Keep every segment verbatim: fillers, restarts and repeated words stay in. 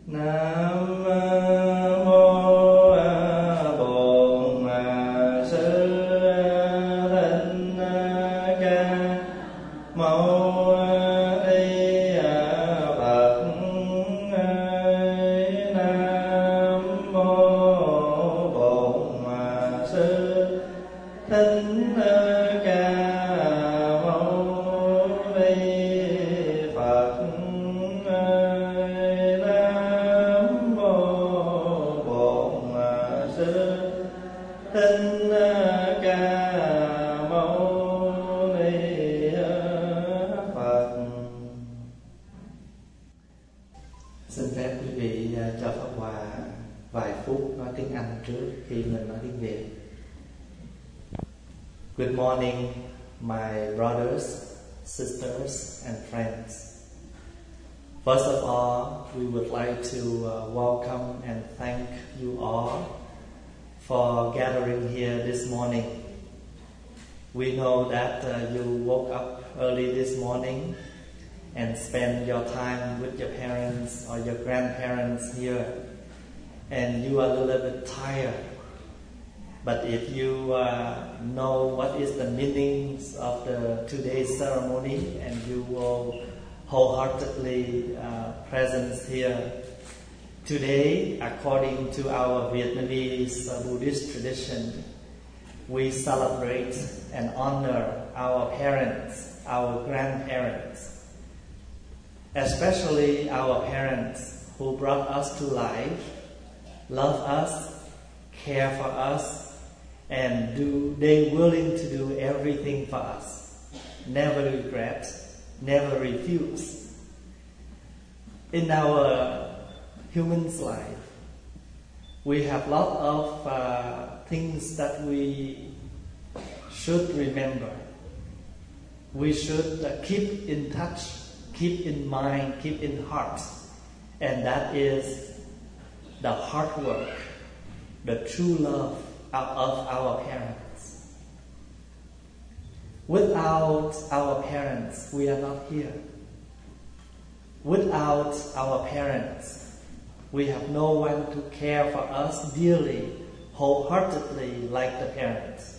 Nam mô Bổn Sư Thích Ca Mâu Ni Phật. Nam mô Bổn Sư Thích Ca Mâu Ni Phật. Xin phép quý vị cho Pháp Hòa vài phút nói tiếng Anh trước khi mình nói tiếng Việt. Good morning, my brothers, sisters, and friends. First of all, we would like to uh, welcome and thank you all for gathering here this morning. We know that uh, you woke up early this morning and spend your time with your parents or your grandparents here, and you are a little bit tired. But if you uh, know what is the meaning of the today's ceremony, and you will wholeheartedly uh, present here today, according to our Vietnamese uh, Buddhist tradition, we celebrate and honor our parents, our grandparents, especially our parents who brought us to life, love us, care for us, and do they willing to do everything for us, never regret, never refuse. In our human's life, we have lot of uh, things that we should remember. We should uh, keep in touch, keep in mind, keep in heart, and that is the hard work, the true love of our parents. Without our parents, we are not here. Without our parents, we have no one to care for us dearly, wholeheartedly like the parents.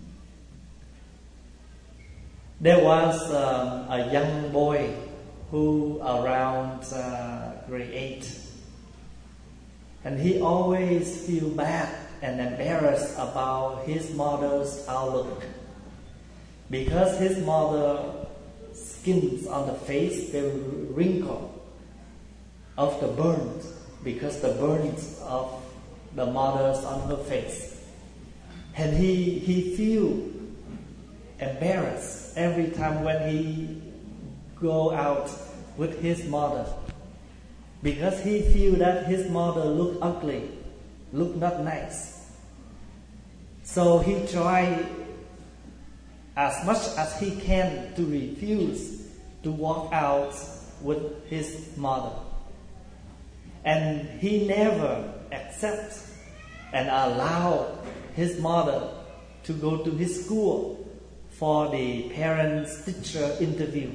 There was um, a young boy who around uh, grade eight, and he always feel bad and embarrassed about his mother's outlook, because his mother's skins on the face, they wrinkle of the burns, because the burns of the mother's on her face, and he he feel embarrassed every time when he go out with his mother, because he feel that his mother look ugly, look not nice. So he try as much as he can to refuse to walk out with his mother, and he never accept and allow his mother to go to his school for the parents-teacher interview.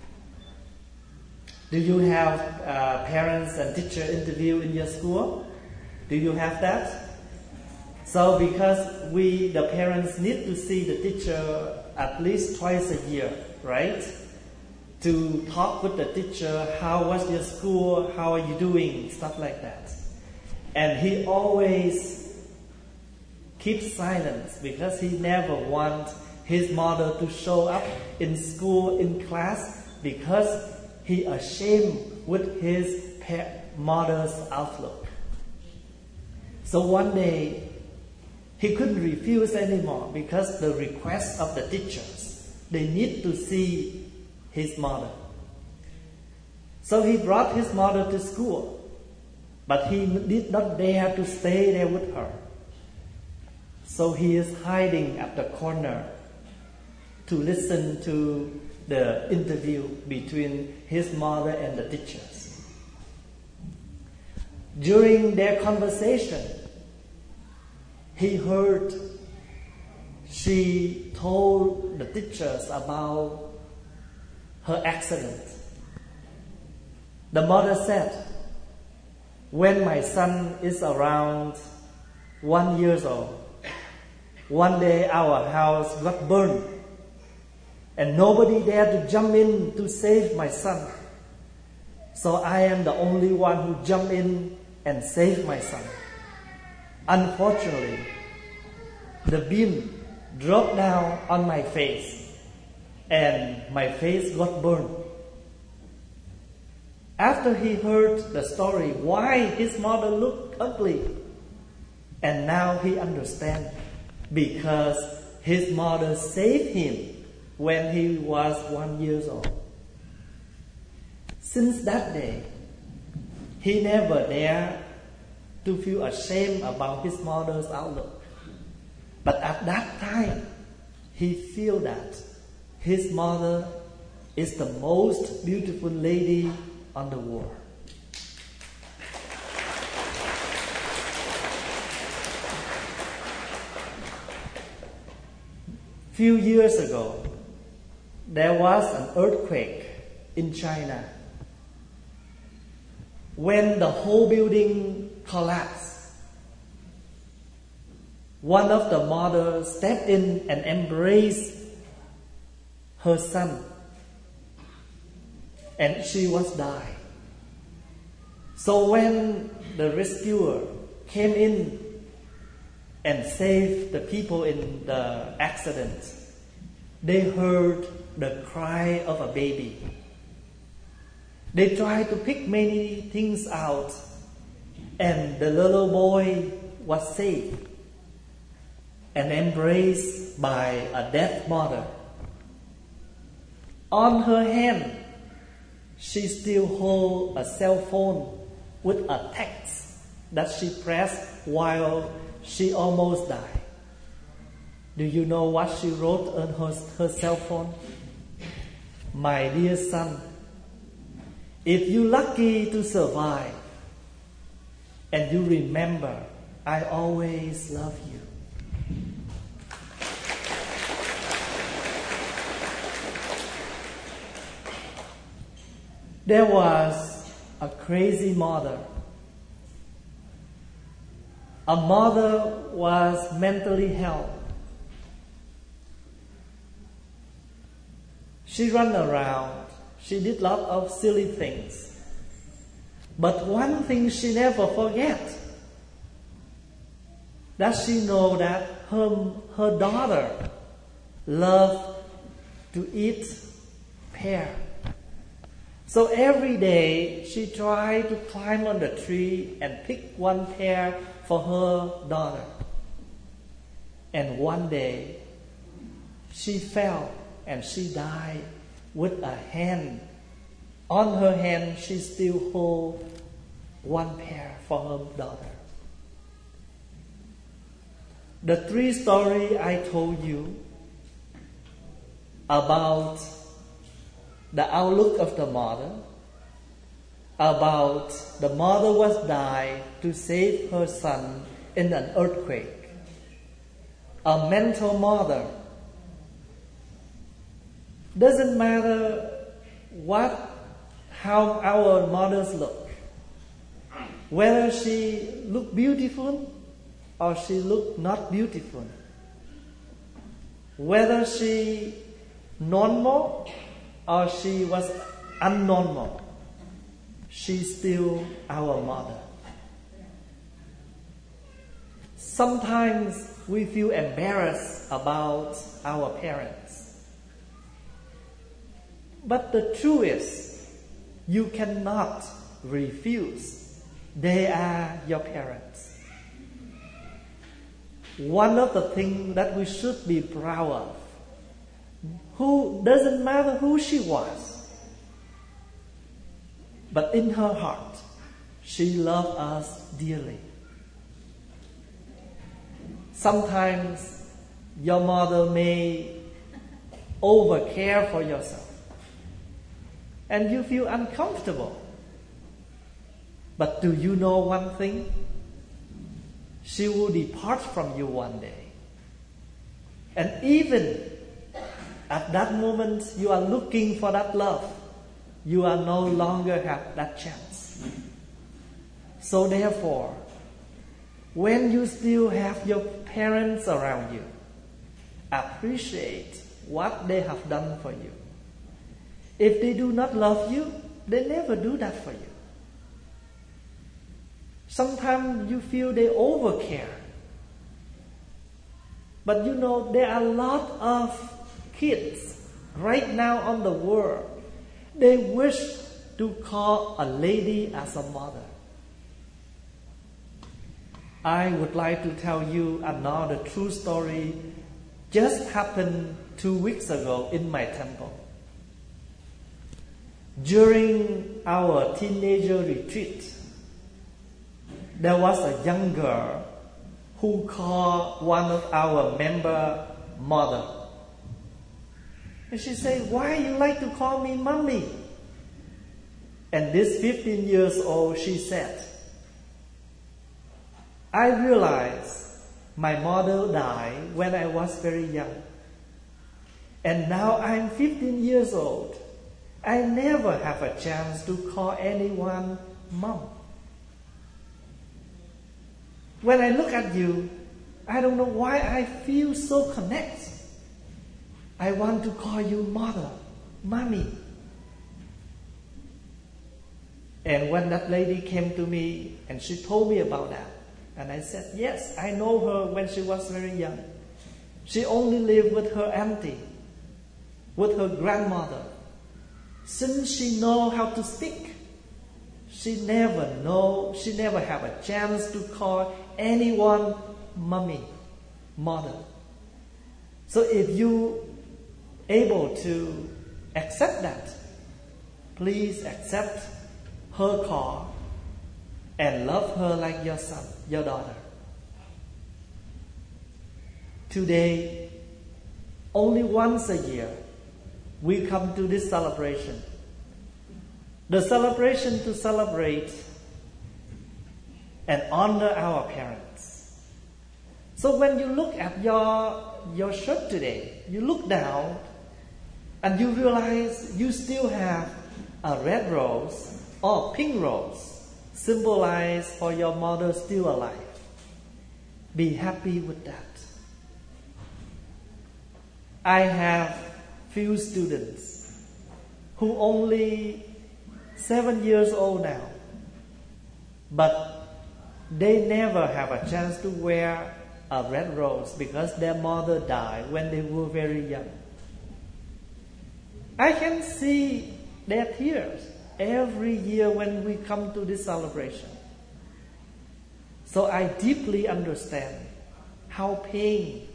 Do you have uh, parents and teacher interview in your school? Do you have that? So because we, the parents, need to see the teacher at least twice a year, right? To talk with the teacher, how was your school, how are you doing, stuff like that. And he always keeps silence because he never wants his mother to show up in school, in class, because he ashamed with his mother's outlook. So one day, he couldn't refuse anymore because the request of the teachers, they need to see his mother. So he brought his mother to school, but he did not dare to stay there with her. So he is hiding at the corner to listen to the interview between his mother and the teachers. During their conversation, he heard she told the teachers about her accident. The mother said, When my son is around one years old, one day our house got burned, and nobody dared to jump in to save my son. So I am the only one who jumped in and saved my son. Unfortunately, the beam dropped down on my face, and my face got burned. After he heard the story why his mother looked ugly, and now he understands, because his mother saved him when he was one year old. Since that day, he never dared to feel ashamed about his mother's outlook. But at that time, he feel that his mother is the most beautiful lady on the world. Few years ago, there was an earthquake in China. When the whole building collapsed, one of the mothers stepped in and embraced her son, and she was died. So when the rescuer came in and saved the people in the accident, they heard the cry of a baby. They tried to pick many things out, and the little boy was saved and embraced by a deaf mother. On her hand, she still holds a cell phone with a text that she pressed while she almost died. Do you know what she wrote on her, her cell phone? My dear son, if you're lucky to survive, and you remember, I always love you. There was a crazy mother. A mother was mentally ill. She ran around. She did a lot of silly things. But one thing she never forget, that she know that her, her daughter loved to eat pear. So every day she tried to climb on the tree and pick one pear for her daughter. And one day she fell and she died with a hand. On her hand she still holds one pear for her daughter. The three stories I told you about the outlook of the mother, about the mother was died to save her son in an earthquake, a mental mother. Doesn't matter what, how our mothers look, whether she look beautiful or she look not beautiful, whether she normal or she was unnormal, she's still our mother. Sometimes we feel embarrassed about our parents. But the truth is, you cannot refuse. They are your parents. One of the things that we should be proud of, who doesn't matter who she was, but in her heart, she loved us dearly. Sometimes your mother may overcare for yourself, and you feel uncomfortable. But do you know one thing? She will depart from you one day. And even at that moment you are looking for that love, you are no longer have that chance. So therefore, when you still have your parents around you, appreciate what they have done for you. If they do not love you, they never do that for you. Sometimes you feel they overcare. But you know, there are a lot of kids right now on the world. They wish to call a lady as a mother. I would like to tell you another true story just happened two weeks ago in my temple. During our teenager retreat, there was a young girl who called one of our member mother. And she said, "Why you like to call me mommy?" And this fifteen years old, she said, "I realized my mother died when I was very young. And now I'm fifteen years old. I never have a chance to call anyone mom. When I look at you, I don't know why I feel so connected. I want to call you mother, mommy." And when that lady came to me and she told me about that, and I said, "Yes, I know her when she was very young. She only lived with her auntie, with her grandmother. Since she know how to speak, she never know, she never have a chance to call anyone mommy, mother." So if you able to accept that, please accept her call and love her like your son, your daughter. Today, only once a year, we come to this celebration. The celebration to celebrate and honor our parents. So when you look at your, your shirt today, you look down and you realize you still have a red rose or pink rose, symbolize for your mother still alive. Be happy with that. I have few students who only seven years old now, but they never have a chance to wear a red rose because their mother died when they were very young. I can see their tears every year when we come to this celebration. So I deeply understand how pain,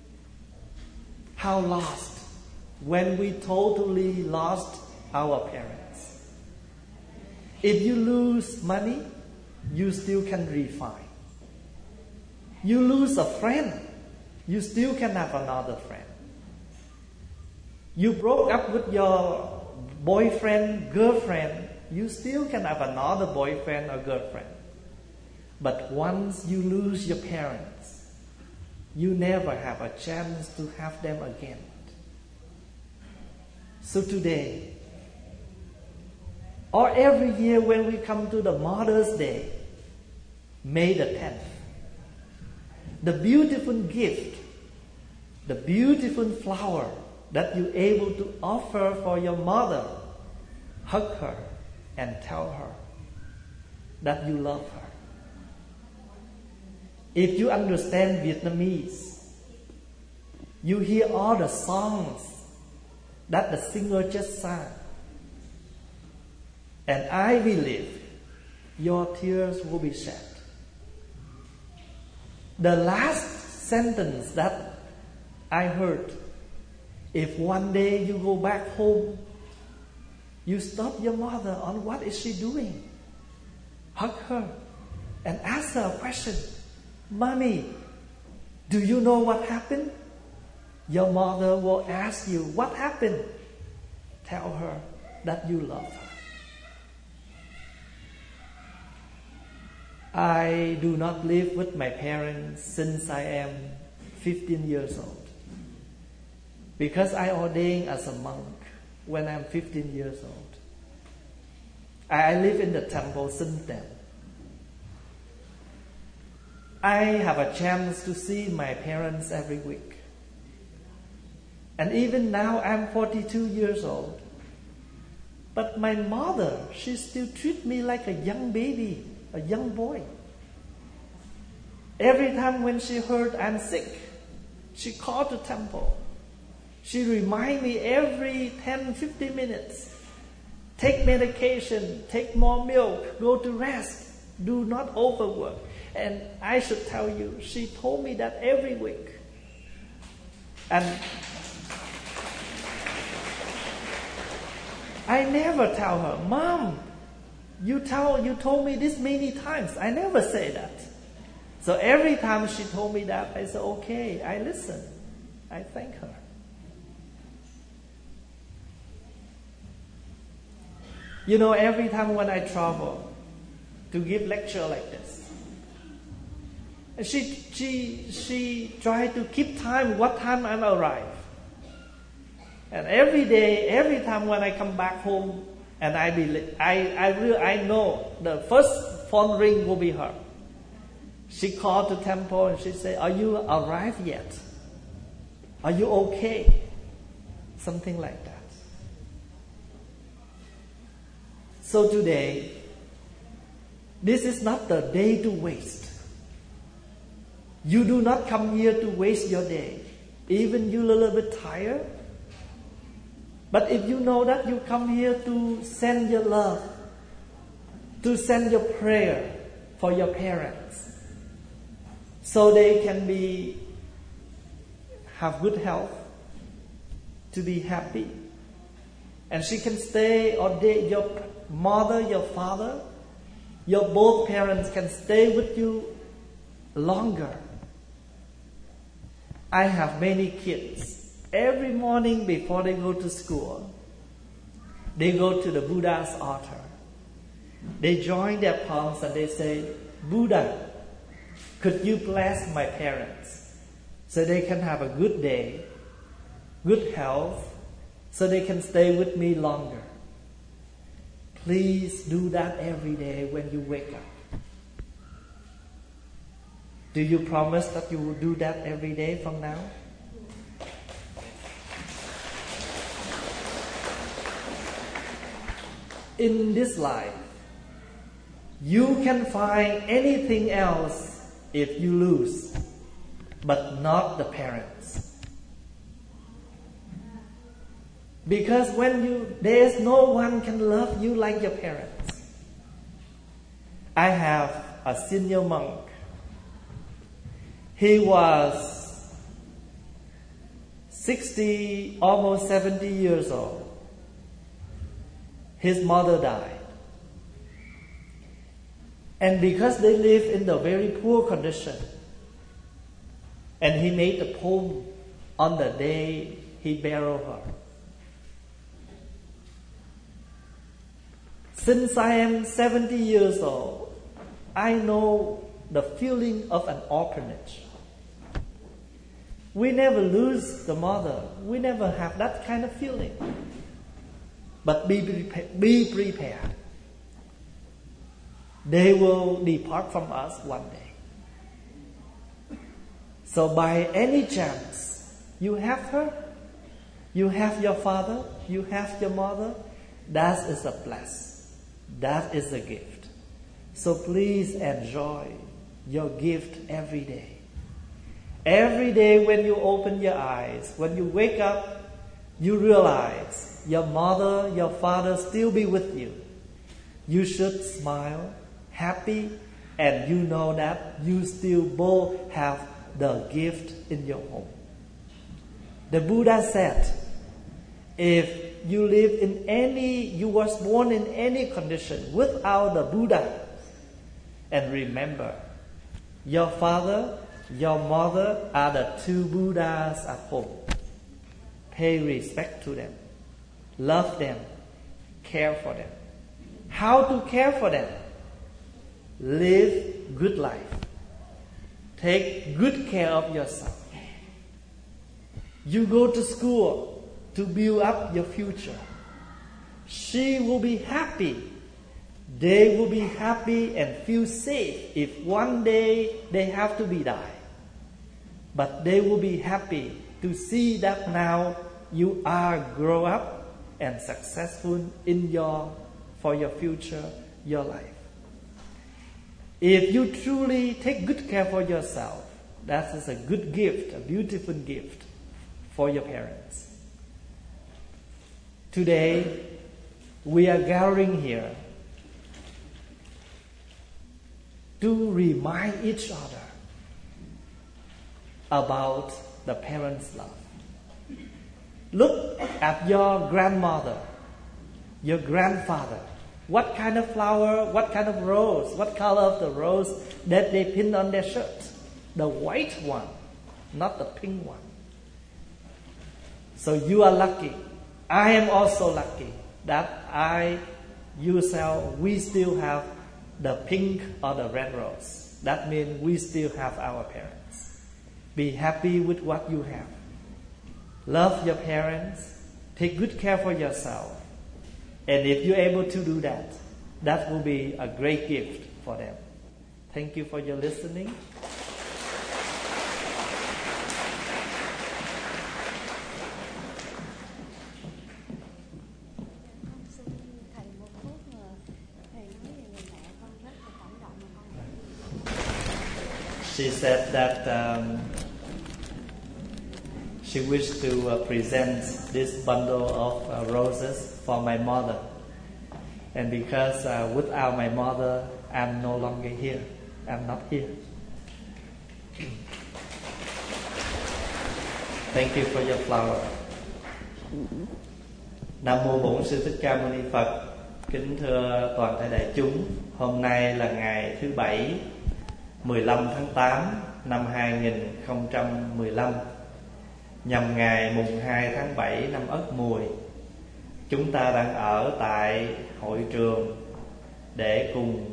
how lost when we totally lost our parents. If you lose money, you still can refine. You lose a friend, you still can have another friend. You broke up with your boyfriend, girlfriend, you still can have another boyfriend or girlfriend. But once you lose your parents, you never have a chance to have them again. So today, or every year when we come to the Mother's Day, May the tenth, the beautiful gift, the beautiful flower that you're able to offer for your mother, hug her and tell her that you love her. If you understand Vietnamese, you hear all the songs that the singer just sang. And I believe your tears will be shed. The last sentence that I heard, if one day you go back home, you stop your mother on what is she doing. Hug her and ask her a question. Mommy, do you know what happened? Your mother will ask you, what happened? Tell her that you love her. I do not live with my parents since I am fifteen years old. Because I ordained as a monk when I'm fifteen years old. I live in the temple since then. I have a chance to see my parents every week. And even now I'm forty-two years old. But my mother, she still treats me like a young baby, a young boy. Every time when she heard I'm sick, she called the temple. She reminds me every ten, fifteen minutes, take medication, take more milk, go to rest, do not overwork. And I should tell you, she told me that every week. And I never tell her, Mom, you tell you told me this many times. I never say that. So every time she told me that, I said, okay, I listen. I thank her. You know, every time when I travel to give lecture like this, she she she tried to keep time what time I'm arrive. And every day, every time when I come back home, and I be I I really, I know the first phone ring will be her. She called the temple and she said, "Are you arrived yet? Are you okay?" Something like that. So today, this is not the day to waste. You do not come here to waste your day. Even you a little bit tired. But if you know that you come here to send your love, to send your prayer for your parents, so they can be have good health, to be happy, and she can stay, or they, your mother, your father, your both parents can stay with you longer. I have many kids. Every morning before they go to school, they go to the Buddha's altar. They join their palms and they say, Buddha, could you bless my parents so they can have a good day, good health, so they can stay with me longer. Please do that every day when you wake up. Do you promise that you will do that every day from now? In this life, you can find anything else if you lose, but not the parents. Because when you, there's no one can love you like your parents. I have a senior monk. He was sixty, almost seventy years old. His mother died. And because they live in the very poor condition, and he made a poem on the day he buried her. Since I am seventy years old, I know the feeling of an orphanage. We never lose the mother. We never have that kind of feeling. But be prepared. Be prepared. They will depart from us one day. So by any chance, you have her, you have your father, you have your mother, that is a bless. That is a gift. So please enjoy your gift every day. Every day when you open your eyes, when you wake up, you realize your mother, your father still be with you. You should smile, happy, and you know that you still both have the gift in your home. The Buddha said, if you live in any, you was born in any condition without the Buddha, and remember, your father, your mother are the two Buddhas at home. Pay respect to them. Love them. Care for them. How to care for them? Live good life. Take good care of yourself. You go to school to build up your future. She will be happy. they will be happy and feel safe if one day they have to be die. But they will be happy to see that now you are grow up and successful in your for your future, your life. If you truly take good care for yourself, that is a good gift, a beautiful gift for your parents. Today, we are gathering here to remind each other about the parents' love. Look at your grandmother, your grandfather. What kind of flower, what kind of rose, what color of the rose that they pin on their shirt? The white one, not the pink one. So you are lucky. I am also lucky that I, yourself, we still have the pink or the red rose. That means we still have our parents. Be happy with what you have. Love your parents. Take good care for yourself. And if you're able to do that, that will be a great gift for them. Thank you for your listening. She said that um, she wished to uh, present this bundle of uh, roses for my mother. And because uh, without my mother, I'm no longer here. I'm not here. Thank you for your flower. Nam mô Bổn Sư Thích Ca Mâu Ni Phật. Kính thưa toàn thể đại chúng, hôm nay là ngày thứ bảy, mười lăm tháng tám năm hai nghìn không trăm mười lăm, nhằm ngày mùng hai tháng bảy năm Ất Mùi. Chúng ta đang ở tại hội trường để cùng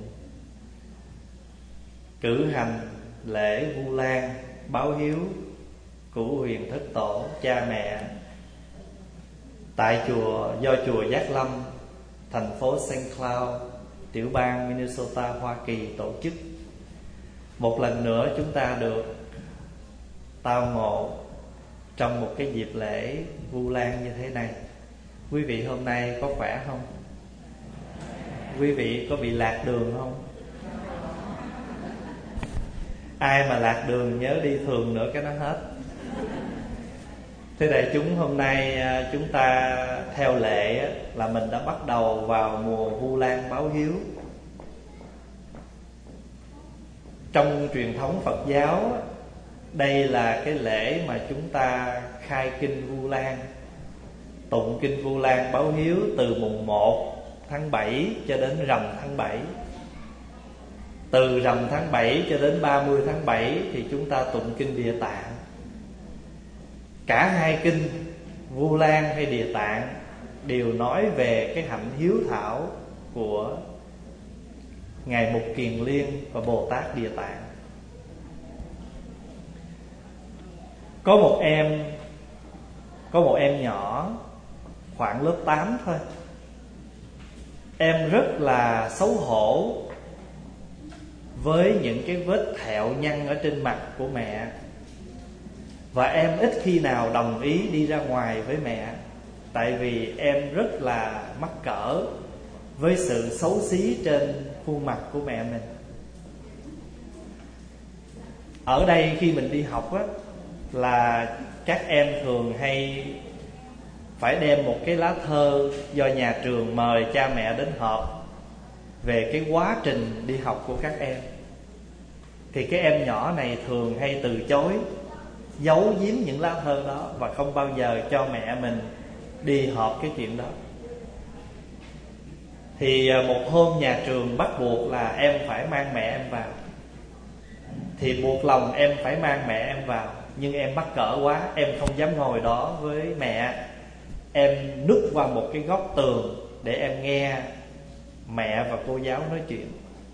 cử hành lễ Vu Lan báo hiếu cửu huyền thất tổ cha mẹ tại chùa do chùa Giác Lâm, thành phố Saint Cloud, tiểu bang Minnesota, Hoa Kỳ tổ chức. Một lần nữa chúng ta được tao ngộ trong một cái dịp lễ Vu Lan như thế này. Quý vị hôm nay có khỏe không? Quý vị có bị lạc đường không? Ai mà lạc đường nhớ đi thường nữa cái nó hết. Thế đại chúng, hôm nay chúng ta theo lệ là mình đã bắt đầu vào mùa Vu Lan báo hiếu. Trong truyền thống Phật giáo, đây là cái lễ mà chúng ta khai kinh Vu Lan, tụng kinh Vu Lan báo hiếu từ mùng một tháng bảy cho đến rằm tháng bảy. Từ rằm tháng bảy cho đến ba mươi tháng bảy thì chúng ta tụng kinh Địa Tạng. Cả hai kinh Vu Lan hay Địa Tạng đều nói về cái hạnh hiếu thảo của Ngài Mục Kiền Liên và Bồ Tát Địa Tạng. Có một em Có một em nhỏ khoảng lớp tám thôi. Em rất là xấu hổ với những cái vết thẹo nhăn ở trên mặt của mẹ. Và em ít khi nào đồng ý đi ra ngoài với mẹ, tại vì em rất là mắc cỡ với sự xấu xí trên khuôn mặt của mẹ mình. Ở đây khi mình đi học á, là các em thường hay phải đem một cái lá thơ do nhà trường mời cha mẹ đến họp về cái quá trình đi học của các em. Thì cái em nhỏ này thường hay từ chối, giấu giếm những lá thơ đó và không bao giờ cho mẹ mình đi họp cái chuyện đó. Thì một hôm nhà trường bắt buộc là em phải mang mẹ em vào. Thì buộc lòng em phải mang mẹ em vào. Nhưng em mắc cỡ quá, em không dám ngồi đó với mẹ. Em núp vào một cái góc tường để em nghe mẹ và cô giáo nói chuyện.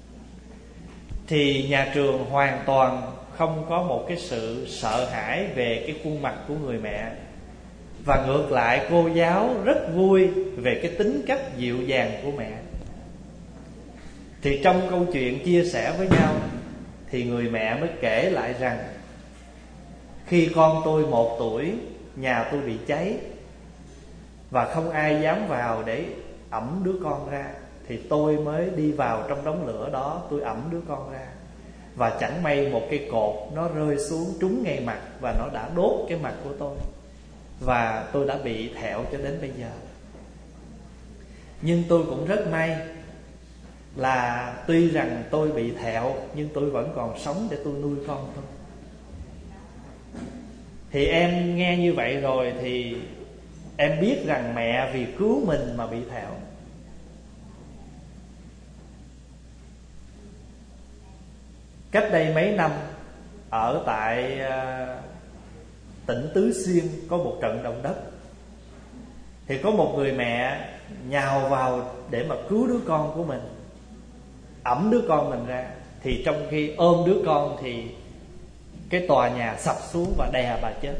Thì nhà trường hoàn toàn không có một cái sự sợ hãi về cái khuôn mặt của người mẹ. Và ngược lại, cô giáo rất vui về cái tính cách dịu dàng của mẹ. Thì trong câu chuyện chia sẻ với nhau, thì người mẹ mới kể lại rằng khi con tôi một tuổi, nhà tôi bị cháy và không ai dám vào để ẵm đứa con ra, thì tôi mới đi vào trong đống lửa đó, tôi ẵm đứa con ra. Và chẳng may một cây cột nó rơi xuống trúng ngay mặt, và nó đã đốt cái mặt của tôi, và tôi đã bị thẹo cho đến bây giờ. Nhưng tôi cũng rất may là tuy rằng tôi bị thẹo, nhưng tôi vẫn còn sống để tôi nuôi con tôi. Thì em nghe như vậy rồi thì em biết rằng mẹ vì cứu mình mà bị thẹo. Cách đây mấy năm, ở tại uh, tỉnh Tứ Xuyên có một trận động đất. Thì có một người mẹ nhào vào để mà cứu đứa con của mình, ẵm đứa con mình ra. Thì trong khi ôm đứa con thì cái tòa nhà sập xuống và đè bà chết.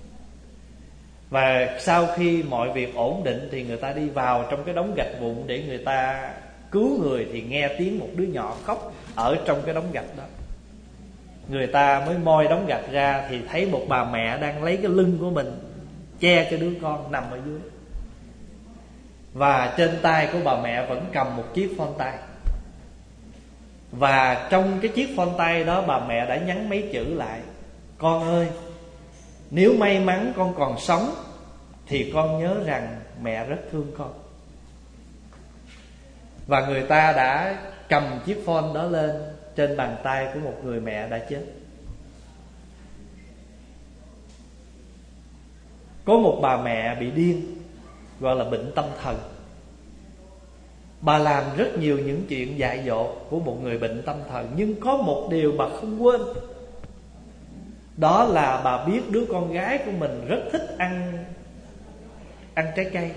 Và sau khi mọi việc ổn định thì người ta đi vào trong cái đống gạch vụn để người ta cứu người, thì nghe tiếng một đứa nhỏ khóc ở trong cái đống gạch đó. Người ta mới moi đống gạch ra thì thấy một bà mẹ đang lấy cái lưng của mình che cho đứa con nằm ở dưới. Và trên tay của bà mẹ vẫn cầm một chiếc phone tay. Và trong cái chiếc phone tay đó, bà mẹ đã nhắn mấy chữ lại: con ơi, nếu may mắn con còn sống thì con nhớ rằng mẹ rất thương con. Và người ta đã cầm chiếc phone đó lên trên bàn tay của một người mẹ đã chết. Có một bà mẹ bị điên, gọi là bệnh tâm thần. Bà làm rất nhiều những chuyện dại dột của một người bệnh tâm thần, nhưng có một điều bà không quên. Đó là bà biết đứa con gái của mình rất thích ăn Ăn trái cây.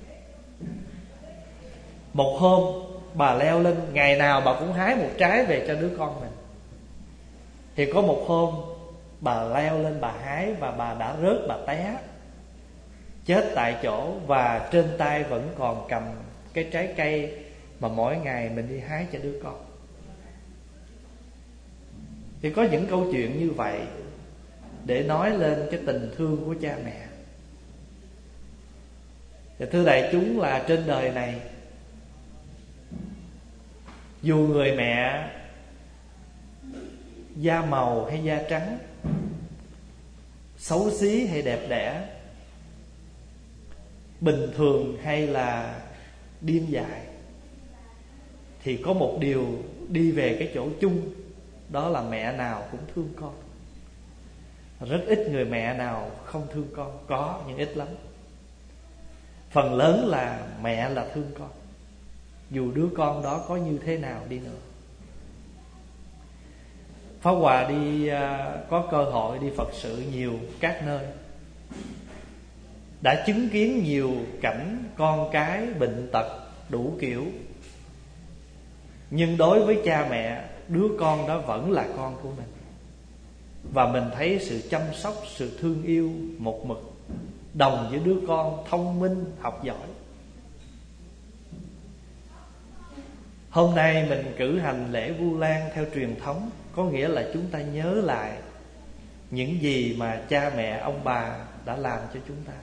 Một hôm bà leo lên, ngày nào bà cũng hái một trái về cho đứa con mình. Thì có một hôm bà leo lên bà hái, và bà đã rớt, bà té chết tại chỗ. Và trên tay vẫn còn cầm cái trái cây mà mỗi ngày mình đi hái cho đứa con. Thì có những câu chuyện như vậy để nói lên cái tình thương của cha mẹ. Thì thưa đại chúng, là trên đời này, dù người mẹ da màu hay da trắng, xấu xí hay đẹp đẽ, bình thường hay là điên dại, thì có một điều đi về cái chỗ chung, đó là mẹ nào cũng thương con. Rất ít người mẹ nào không thương con, có nhưng ít lắm. Phần lớn là mẹ là thương con, dù đứa con đó có như thế nào đi nữa. Pháp Hòa đi có cơ hội đi Phật sự nhiều các nơi, đã chứng kiến nhiều cảnh con cái bệnh tật đủ kiểu. Nhưng đối với cha mẹ, đứa con đó vẫn là con của mình. Và mình thấy sự chăm sóc, sự thương yêu một mực đồng với đứa con thông minh, học giỏi. Hôm nay mình cử hành lễ Vu Lan theo truyền thống, có nghĩa là chúng ta nhớ lại những gì mà cha mẹ ông bà đã làm cho chúng ta.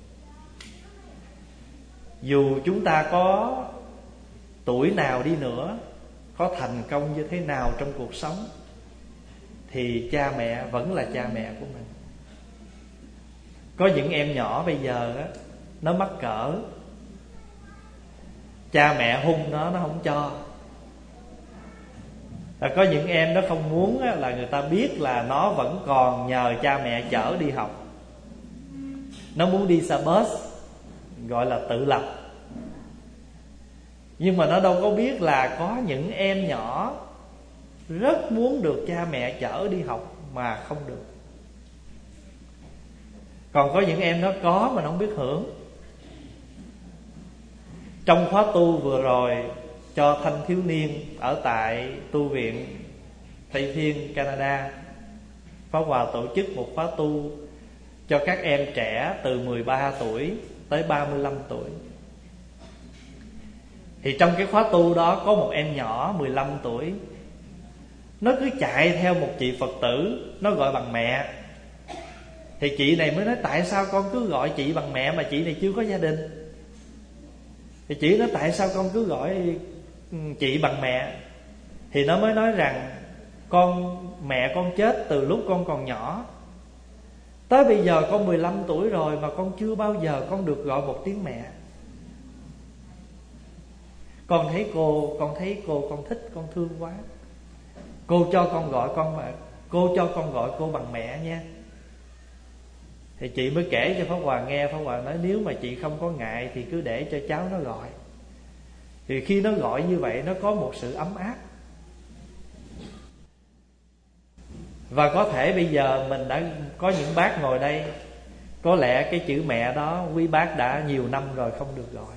Dù chúng ta có tuổi nào đi nữa, có thành công như thế nào trong cuộc sống, thì cha mẹ vẫn là cha mẹ của mình. Có những em nhỏ bây giờ á, nó mắc cỡ, cha mẹ hung nó, nó không cho. Và có những em nó không muốn á, là người ta biết là nó vẫn còn nhờ cha mẹ chở đi học. Nó muốn đi xe bus, gọi là tự lập. Nhưng mà nó đâu có biết là có những em nhỏ rất muốn được cha mẹ chở đi học mà không được. Còn có những em nó có mà nó không biết hưởng. Trong khóa tu vừa rồi cho thanh thiếu niên ở tại tu viện Tây Thiên, Canada, Pháp Hòa tổ chức một khóa tu cho các em trẻ từ mười ba tuổi tới ba mươi lăm tuổi. Thì trong cái khóa tu đó có một em nhỏ mười lăm tuổi, nó cứ chạy theo một chị Phật tử, nó gọi bằng mẹ. Thì chị này mới nói tại sao con cứ gọi chị bằng mẹ mà chị này chưa có gia đình. Thì chị nói tại sao con cứ gọi chị bằng mẹ. Thì nó mới nói rằng con mẹ con chết từ lúc con còn nhỏ, tới bây giờ con mười lăm tuổi rồi mà con chưa bao giờ con được gọi một tiếng mẹ. Con thấy cô, con thấy cô, con thích, con thương quá. Cô cho con gọi con mà cô cho con gọi cô bằng mẹ nha. Thì chị mới kể cho Pháp Hòa nghe. Pháp Hòa nói nếu mà chị không có ngại thì cứ để cho cháu nó gọi. Thì khi nó gọi như vậy nó có một sự ấm áp. Và có thể bây giờ mình đã có những bác ngồi đây, có lẽ cái chữ mẹ đó quý bác đã nhiều năm rồi không được gọi.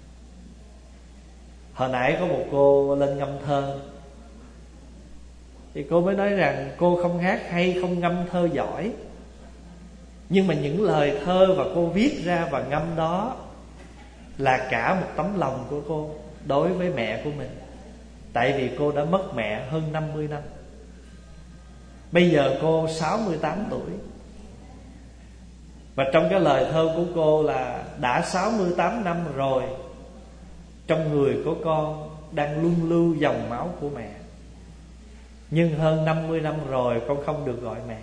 Hồi nãy có một cô lên ngâm thơ, thì cô mới nói rằng cô không hát hay, không ngâm thơ giỏi, nhưng mà những lời thơ và cô viết ra và ngâm đó là cả một tấm lòng của cô đối với mẹ của mình. Tại vì cô đã mất mẹ hơn năm mươi năm. Bây giờ cô sáu mươi tám tuổi. Và trong cái lời thơ của cô là đã sáu mươi tám năm rồi, trong người của con đang luân lưu dòng máu của mẹ, nhưng hơn năm mươi năm rồi con không được gọi mẹ.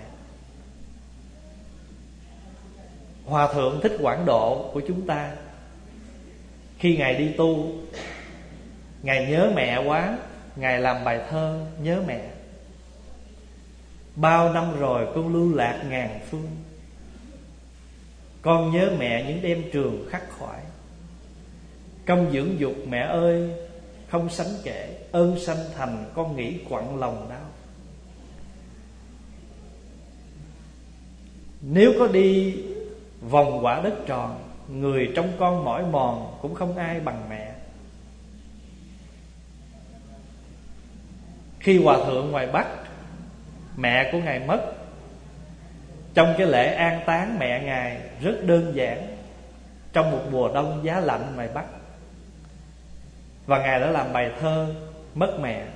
Hòa thượng Thích Quảng Độ của chúng ta, khi Ngài đi tu, Ngài nhớ mẹ quá, Ngài làm bài thơ nhớ mẹ. Bao năm rồi con lưu lạc ngàn phương, con nhớ mẹ những đêm trường khắc khoải. Công dưỡng dục mẹ ơi không sánh kể, ơn sanh thành con nghĩ quặn lòng đau. Nếu có đi vòng quả đất tròn, người trong con mỏi mòn cũng không ai bằng mẹ. Khi Hòa thượng ngoài Bắc, mẹ của Ngài mất, trong cái lễ an táng mẹ Ngài rất đơn giản, trong một mùa đông giá lạnh ngoài Bắc. Và Ngài đã làm bài thơ Mất Mẹ.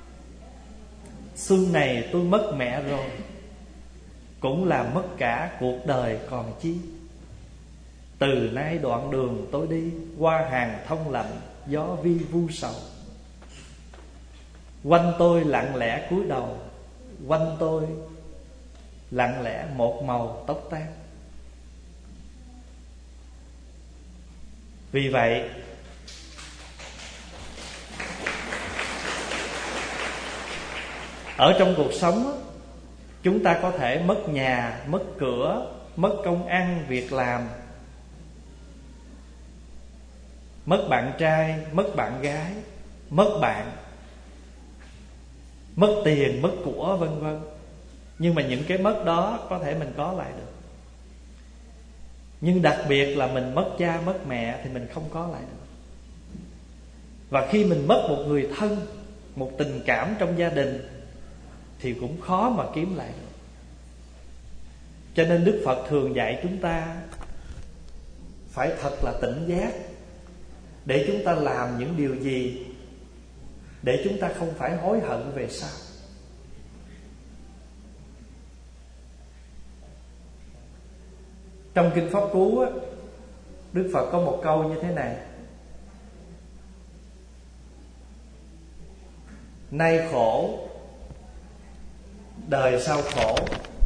Xuân này tôi mất mẹ rồi, cũng là mất cả cuộc đời còn chi. Từ nay đoạn đường tôi đi, qua hàng thông lạnh, gió vi vu sầu. Quanh tôi lặng lẽ cúi đầu, quanh tôi lặng lẽ một màu tóc tan. Vì vậy ở trong cuộc sống, chúng ta có thể mất nhà, mất cửa, mất công ăn, việc làm, mất bạn trai, mất bạn gái, mất bạn, mất tiền, mất của, vân vân. Nhưng mà những cái mất đó có thể mình có lại được. Nhưng đặc biệt là mình mất cha, mất mẹ thì mình không có lại được. Và khi mình mất một người thân, một tình cảm trong gia đình, thì cũng khó mà kiếm lại được. Cho nên Đức Phật thường dạy chúng ta phải thật là tỉnh giác, để chúng ta làm những điều gì để chúng ta không phải hối hận về sau. Trong Kinh Pháp Cú á, Đức Phật có một câu như thế này: nay khổ, đời sau khổ.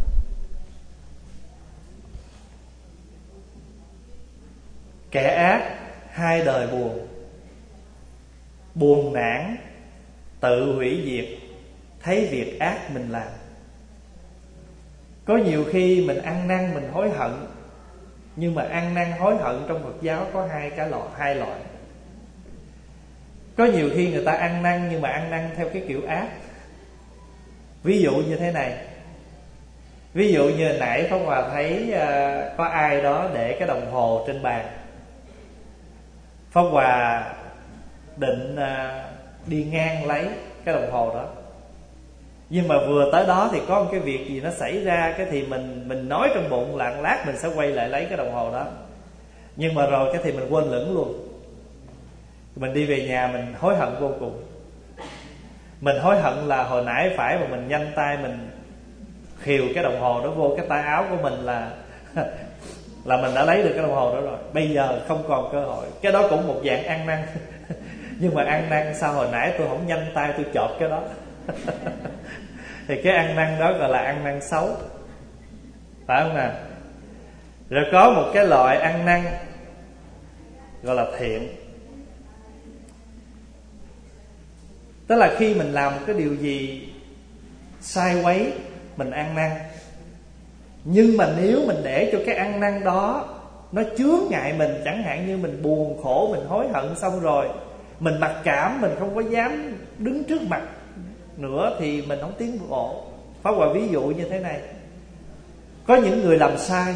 Kẻ ác hai đời buồn, buồn nản tự hủy diệt, thấy việc ác mình làm. Có nhiều khi mình ăn năn mình hối hận, nhưng mà ăn năn hối hận trong Phật giáo có hai cái loại, hai loại. Có nhiều khi người ta ăn năn nhưng mà ăn năn theo cái kiểu ác. Ví dụ như thế này, ví dụ như nãy Pháp Hòa thấy uh, có ai đó để cái đồng hồ trên bàn. Pháp Hòa định uh, đi ngang lấy cái đồng hồ đó, nhưng mà vừa tới đó thì có một cái việc gì nó xảy ra, cái thì mình mình nói trong bụng là lát mình sẽ quay lại lấy cái đồng hồ đó. Nhưng mà rồi cái thì mình quên lửng luôn. Mình đi về nhà mình hối hận vô cùng. Mình hối hận là hồi nãy phải mà mình nhanh tay mình khều cái đồng hồ đó vô cái tay áo của mình là là mình đã lấy được cái đồng hồ đó rồi. Bây giờ không còn cơ hội. Cái đó cũng một dạng ăn năn. Nhưng mà ăn năn sao hồi nãy tôi không nhanh tay tôi chộp cái đó. Thì cái ăn năn đó gọi là ăn năn xấu, phải không nào? Rồi có một cái loại ăn năn gọi là thiện. Tức là khi mình làm một cái điều gì sai quấy, mình ăn năn. Nhưng mà nếu mình để cho cái ăn năn đó nó chướng ngại mình, chẳng hạn như mình buồn khổ, mình hối hận xong rồi mình mặc cảm, mình không có dám đứng trước mặt nữa, thì mình không tiến bộ. Pháp Hòa ví dụ như thế này. Có những người làm sai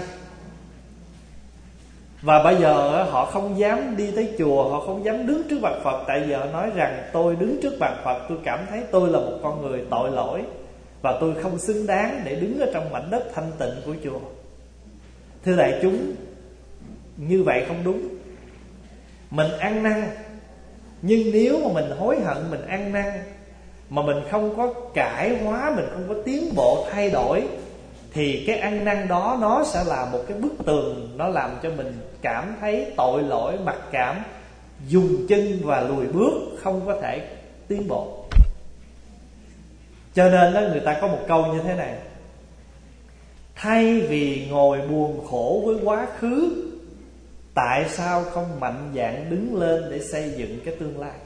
và bây giờ họ không dám đi tới chùa, họ không dám đứng trước mặt Phật. Tại giờ họ nói rằng tôi đứng trước mặt Phật, tôi cảm thấy tôi là một con người tội lỗi và tôi không xứng đáng để đứng ở trong mảnh đất thanh tịnh của chùa. Thưa đại chúng, như vậy không đúng. Mình ăn năn, nhưng nếu mà mình hối hận, mình ăn năn mà mình không có cải hóa, mình không có tiến bộ thay đổi, thì cái ăn năn đó nó sẽ là một cái bức tường, nó làm cho mình cảm thấy tội lỗi, mặc cảm, dùng chân và lùi bước, không có thể tiến bộ. Cho nên đó, người ta có một câu như thế này: thay vì ngồi buồn khổ với quá khứ, tại sao không mạnh dạn đứng lên để xây dựng cái tương lai?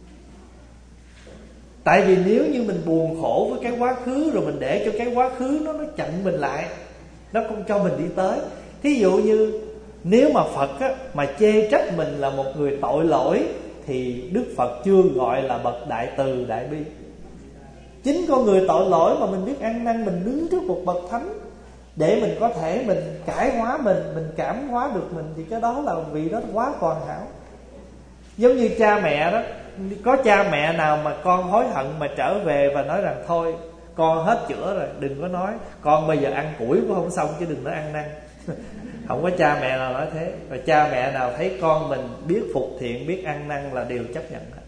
Tại vì nếu như mình buồn khổ với cái quá khứ, rồi mình để cho cái quá khứ nó, nó chặn mình lại, nó không cho mình đi tới. Thí dụ như nếu mà Phật á, mà chê trách mình là một người tội lỗi, thì Đức Phật chưa gọi là bậc đại từ đại bi. Chính con người tội lỗi mà mình biết ăn năn, mình đứng trước một bậc thánh để mình có thể mình cải hóa mình, mình cảm hóa được mình, thì cái đó là vị đó quá hoàn hảo. Giống như cha mẹ đó, có cha mẹ nào mà con hối hận mà trở về và nói rằng thôi con hết chữa rồi, đừng có nói con bây giờ ăn củi cũng không xong chứ đừng nói ăn năn. Không có cha mẹ nào nói thế. Và cha mẹ nào thấy con mình biết phục thiện, biết ăn năn là đều chấp nhận hết.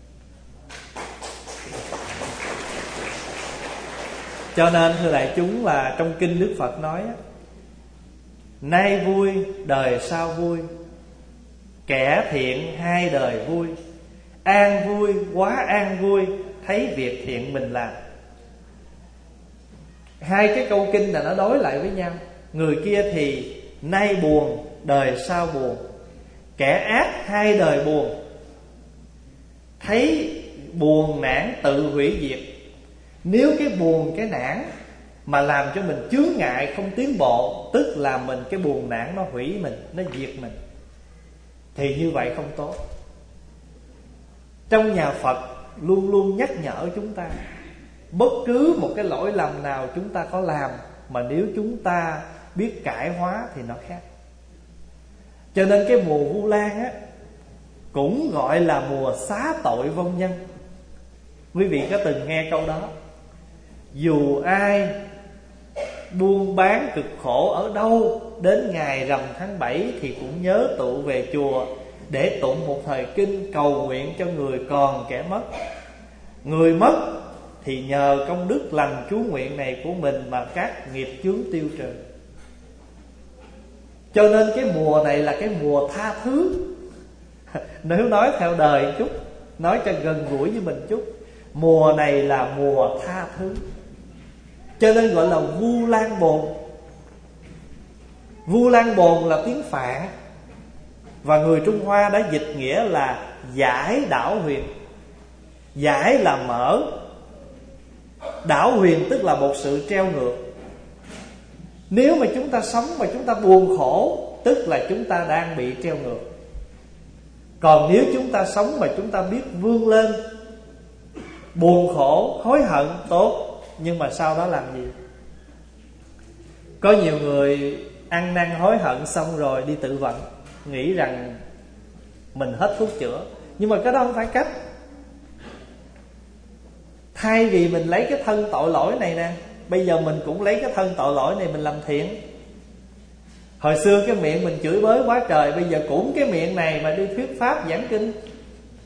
Cho nên thưa đại chúng, là trong kinh Đức Phật nói: nay vui đời sau vui, kẻ thiện hai đời vui, an vui quá an vui, thấy việc thiện mình làm. Hai cái câu kinh là nó đối lại với nhau. Người kia thì nay buồn, đời sau buồn, kẻ ác hai đời buồn, thấy buồn nản tự hủy diệt. Nếu cái buồn, cái nản mà làm cho mình chướng ngại, không tiến bộ, tức là mình cái buồn nản nó hủy mình, nó diệt mình, thì như vậy không tốt. Trong nhà Phật luôn luôn nhắc nhở chúng ta, bất cứ một cái lỗi lầm nào chúng ta có làm, mà nếu chúng ta biết cải hóa thì nó khác. Cho nên cái mùa Vu Lan á cũng gọi là mùa xá tội vong nhân. Quý vị có từng nghe câu đó? Dù ai buôn bán cực khổ ở đâu, đến ngày rằm tháng bảy thì cũng nhớ tụ về chùa để tụng một thời kinh cầu nguyện cho người còn kẻ mất. Người mất thì nhờ công đức lành chú nguyện này của mình mà các nghiệp chướng tiêu trừ. Cho nên cái mùa này là cái mùa tha thứ. Nếu nói theo đời chút, nói cho gần gũi với mình chút, mùa này là mùa tha thứ. Cho nên gọi là Vu Lan Bồn. Vu Lan Bồn là tiếng Phạn, và người Trung Hoa đã dịch nghĩa là giải đảo huyền. Giải là mở, đảo huyền tức là một sự treo ngược. Nếu mà chúng ta sống mà chúng ta buồn khổ, tức là chúng ta đang bị treo ngược. Còn nếu chúng ta sống mà chúng ta biết vươn lên, buồn khổ, hối hận, tốt. Nhưng mà sau đó làm gì? Có nhiều người ăn năn hối hận xong rồi đi tự vận, nghĩ rằng mình hết thuốc chữa. Nhưng mà cái đó không phải cách. Thay vì mình lấy cái thân tội lỗi này nè, bây giờ mình cũng lấy cái thân tội lỗi này mình làm thiện. Hồi xưa cái miệng mình chửi bới quá trời, bây giờ cũng cái miệng này mà đi thuyết pháp giảng kinh,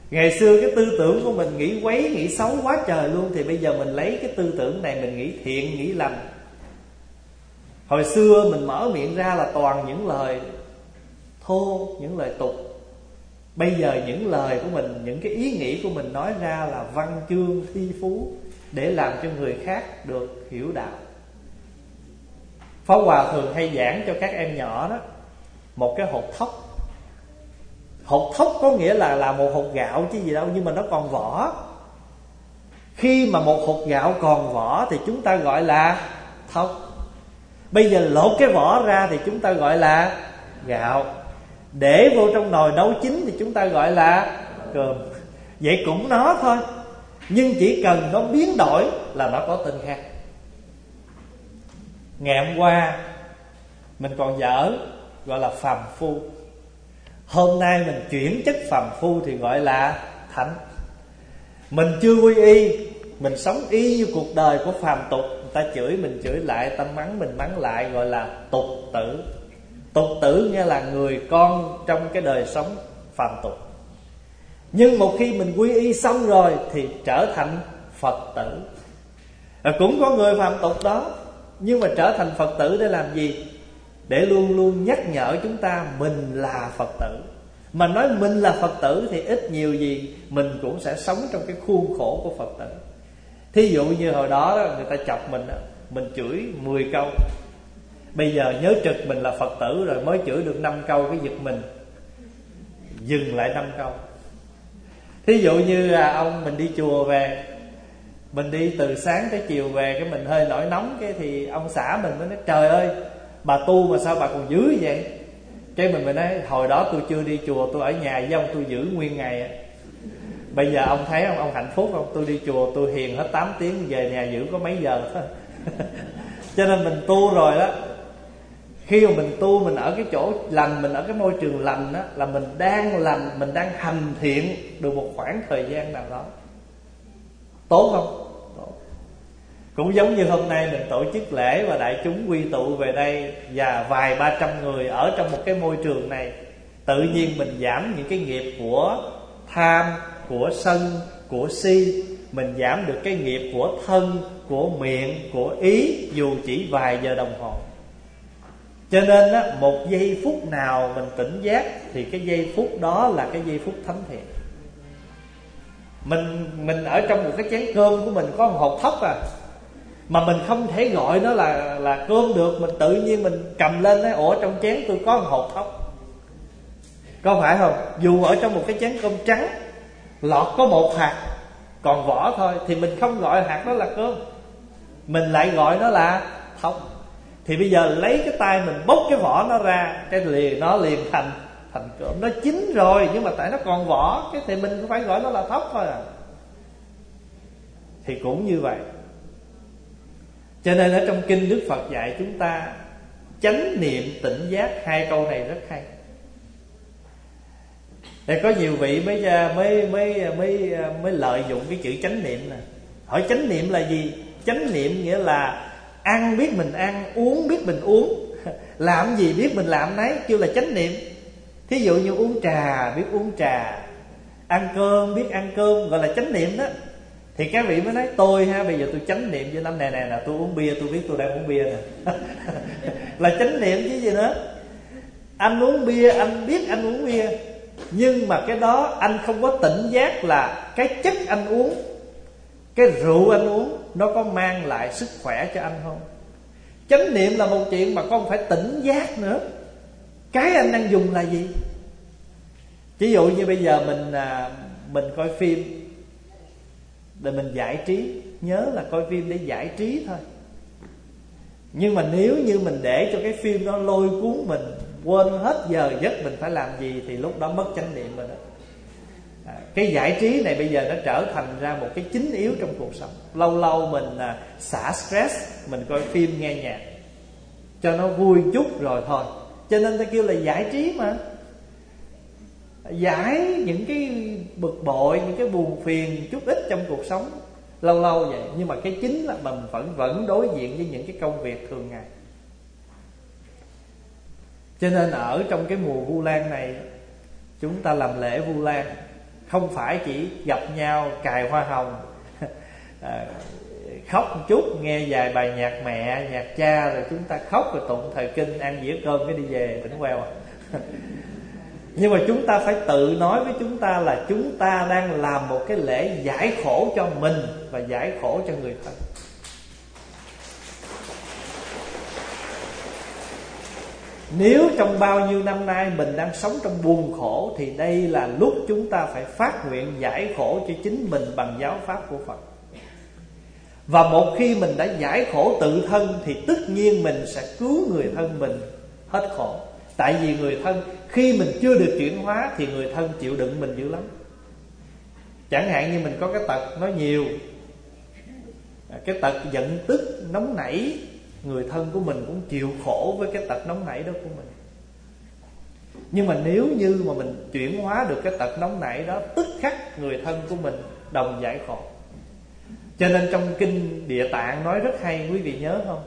Ngày xưa cái tư tưởng của mình nghĩ quấy, nghĩ xấu quá trời luôn, thì bây giờ mình lấy cái tư tưởng này mình nghĩ thiện, nghĩ lành. Hồi xưa mình mở miệng ra là toàn những lời thô, những lời tục. Bây giờ những lời của mình, những cái ý nghĩ của mình nói ra là văn chương thi phú, để làm cho người khác được hiểu đạo. Pháp Hòa thường hay giảng cho các em nhỏ đó một cái hột thóc. Hột thóc có nghĩa là là một hột gạo chứ gì đâu, nhưng mà nó còn vỏ. Khi mà một hột gạo còn vỏ thì chúng ta gọi là thóc. Bây giờ lột cái vỏ ra thì chúng ta gọi là gạo. Để vô trong nồi nấu chín thì chúng ta gọi là cơm. Vậy cũng nó thôi, nhưng chỉ cần nó biến đổi là nó có tên khác. Ngày hôm qua mình còn dở gọi là phàm phu. Hôm nay mình chuyển chất phàm phu thì gọi là thánh. Mình chưa quy y, mình sống y như cuộc đời của phàm tục. Người ta chửi mình chửi lại, ta mắng mình mắng lại, gọi là tục tử. Tục tử nghĩa là người con trong cái đời sống phàm tục. Nhưng một khi mình quy y xong rồi thì trở thành Phật tử. À, cũng có người phàm tục đó, nhưng mà trở thành Phật tử để làm gì? Để luôn luôn nhắc nhở chúng ta mình là Phật tử. Mà nói mình là Phật tử thì ít nhiều gì mình cũng sẽ sống trong cái khuôn khổ của Phật tử. Thí dụ như hồi đó người ta chọc mình, mình chửi mười câu. Bây giờ nhớ trực mình là Phật tử rồi, mới chửi được năm câu cái giật mình, dừng lại năm câu. Thí dụ như là ông mình đi chùa về, mình đi từ sáng tới chiều về, cái mình hơi nổi nóng, cái thì ông xã mình mới nói trời ơi bà tu mà sao bà còn dữ vậy. Cái mình mới nói hồi đó tôi chưa đi chùa, tôi ở nhà với ông tôi giữ nguyên ngày. Bây giờ ông thấy không, ông hạnh phúc không? Tôi đi chùa tôi hiền hết tám tiếng, về nhà giữ có mấy giờ thôi. Cho nên mình tu rồi đó, khi mà mình tu, mình ở cái chỗ lành, mình ở cái môi trường lành đó, là mình đang lành, mình đang hành thiện được một khoảng thời gian nào đó. Tốt không? Tốt. Cũng giống như hôm nay mình tổ chức lễ và đại chúng quy tụ về đây, và vài ba trăm người ở trong một cái môi trường này. Tự nhiên mình giảm những cái nghiệp của tham, của sân, của si. Mình giảm được cái nghiệp của thân, của miệng, của ý, dù chỉ vài giờ đồng hồ. Cho nên á, một giây phút nào mình tỉnh giác thì cái giây phút đó là cái giây phút thánh thiện. Mình mình ở trong một cái chén cơm của mình có một hột thóc à, mà mình không thể gọi nó là là cơm được. Mình tự nhiên mình cầm lên nói ủa trong chén tôi có một hột thóc, có phải không? Dù ở trong một cái chén cơm trắng lọt có một hạt còn vỏ thôi, thì mình không gọi hạt đó là cơm, mình lại gọi nó là thóc. Thì bây giờ lấy cái tay mình bốc cái vỏ nó ra, cái liền nó liền thành thành cơm. Nó chín rồi nhưng mà tại nó còn vỏ, cái thì mình cũng phải gọi nó là thóc thôi à. Thì cũng như vậy. Cho nên ở trong kinh Đức Phật dạy chúng ta chánh niệm tỉnh giác, hai câu này rất hay. Thì có nhiều vị mới mới mới mới mới lợi dụng cái chữ chánh niệm nè. Hỏi chánh niệm là gì? Chánh niệm nghĩa là ăn biết mình ăn, uống biết mình uống, làm gì biết mình làm nấy, kêu là chánh niệm. Thí dụ như uống trà biết uống trà, ăn cơm biết ăn cơm, gọi là chánh niệm đó. Thì các vị mới nói tôi ha, bây giờ tôi chánh niệm với năm này nè, là tôi uống bia, tôi biết tôi đang uống bia nè. Là chánh niệm chứ gì nữa. Anh uống bia, anh biết anh uống bia, nhưng mà cái đó anh không có tỉnh giác là cái chất anh uống, cái rượu anh uống nó có mang lại sức khỏe cho anh không. Chánh niệm là một chuyện mà con phải tỉnh giác nữa. Cái anh đang dùng là gì? Ví dụ như bây giờ mình mình coi phim để mình giải trí, nhớ là coi phim để giải trí thôi. Nhưng mà nếu như mình để cho cái phim nó lôi cuốn mình, quên hết giờ giấc mình phải làm gì, thì lúc đó mất chánh niệm rồi đó. À, cái giải trí này bây giờ nó trở thành ra một cái chính yếu trong cuộc sống. Lâu lâu mình à, xả stress, mình coi phim nghe nhạc cho nó vui chút rồi thôi. Cho nên ta kêu là giải trí mà. Giải những cái bực bội, những cái buồn phiền chút ít trong cuộc sống, lâu lâu vậy. Nhưng mà cái chính là mình vẫn vẫn đối diện với những cái công việc thường ngày. Cho nên ở trong cái mùa Vu Lan này, chúng ta làm lễ Vu Lan. Không phải chỉ gặp nhau cài hoa hồng, à, khóc một chút, nghe vài bài nhạc mẹ, nhạc cha, rồi chúng ta khóc rồi tụng thời kinh, ăn dĩa cơm cái đi về tỉnh queo à. Nhưng mà chúng ta phải tự nói với chúng ta là chúng ta đang làm một cái lễ giải khổ cho mình và giải khổ cho người thân. Nếu trong bao nhiêu năm nay mình đang sống trong buồn khổ, thì đây là lúc chúng ta phải phát nguyện giải khổ cho chính mình bằng giáo pháp của Phật. Và một khi mình đã giải khổ tự thân thì tất nhiên mình sẽ cứu người thân mình hết khổ. Tại vì người thân khi mình chưa được chuyển hóa thì người thân chịu đựng mình dữ lắm. Chẳng hạn như mình có cái tật nói nhiều, cái tật giận tức nóng nảy, người thân của mình cũng chịu khổ với cái tật nóng nảy đó của mình. Nhưng mà nếu như mà mình chuyển hóa được cái tật nóng nảy đó, tức khắc người thân của mình đồng giải khổ. Cho nên trong kinh Địa Tạng nói rất hay, quý vị nhớ không?